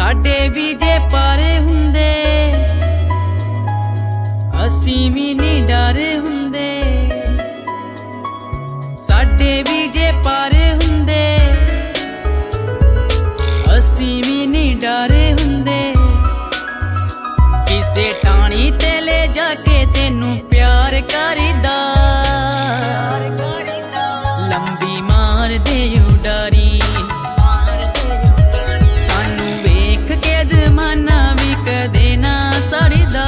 साडे भी जे पार हुंदे असी भी नहीं डर हुंदे। साडे भी जे पार हुंदे असी भी नहीं डर हुंदे। किसे टाणी ते ले जाके तेनू प्यार करदा लंबी मार दे उडारी। सानू वेख के जमाना भी कदे ना सड़दा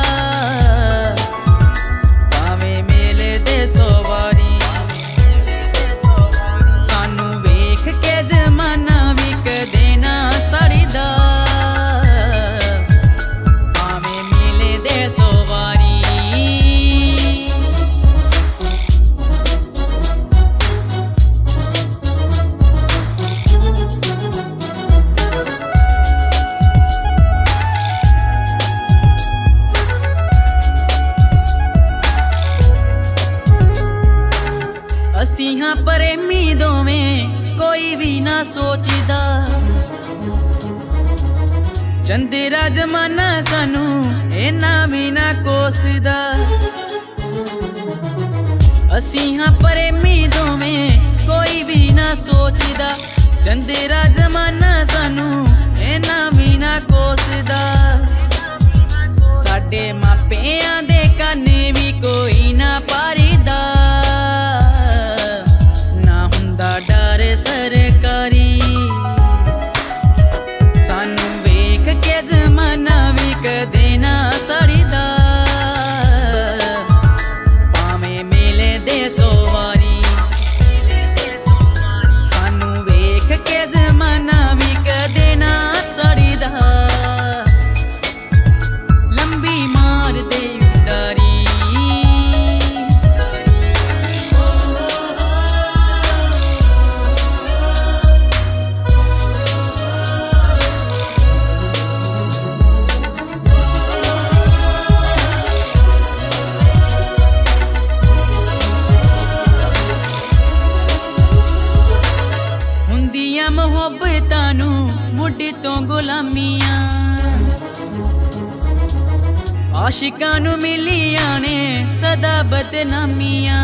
भावे मेले दे सौ वारी। सानू वेख के जमाना भी कदे ना सड़दा भावे मेले दे सौ वारी। असी हाँ प्रेमी दोवें कोई भी ना सोचदा। चंदेरा जमाना सानू इना भी ना कोसदा। असी हाँ प्रेमी दोवें कोई भी ना सोचदा। चंदेरा जमाना सानू इना भी ना कोसदा। साडे मापियां दे काने भी कोई ना पारीदा डर सरकारी। सानू वेख के जमाना भी कदे ना सड़दा भावे मेले दे सौ वारी। सानू वेख के जमाना भी कदे ना सड़दा लंबी मार दे उडारी। मोहब्बतां नू मुढ़ तो गुलामियां आशिकां नू मिलियां ने सदा बदनामियां।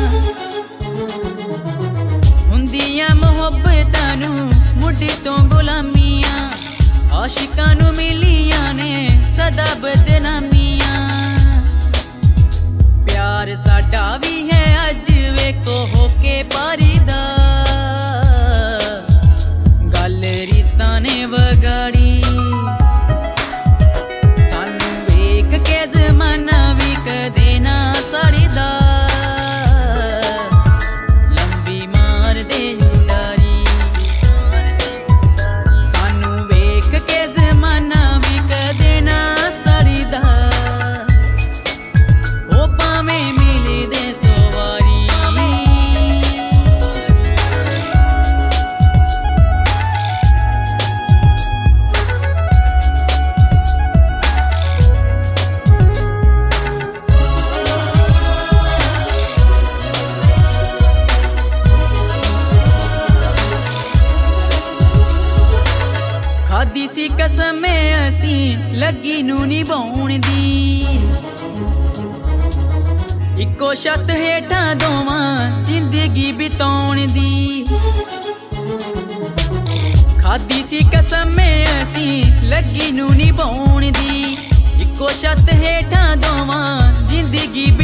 हुंदियां मोहब्बतां नू मुढ़ तो गुलामियां आशिकां नू मिलियां ने सदा बदनामियां। प्यार साडा भी है अज वेखो होके पारीदा रीता ने वगाड़ी। सानू वेख के जमाना भी कदे ना सड़दा लंबी मार दे उडारी। सानू वेख के जमाना भी कदे ना सड़दा ओ भावे मिले दे सौ वारी। खादी सी कसम असी लगी नू निभाउण दी। इको छत हेठां दोवां जिंदगी बिताउण दी। खादी सी कसम असी लगी नू निभाउण दी। इको छत हेठां दोवां जिंदगी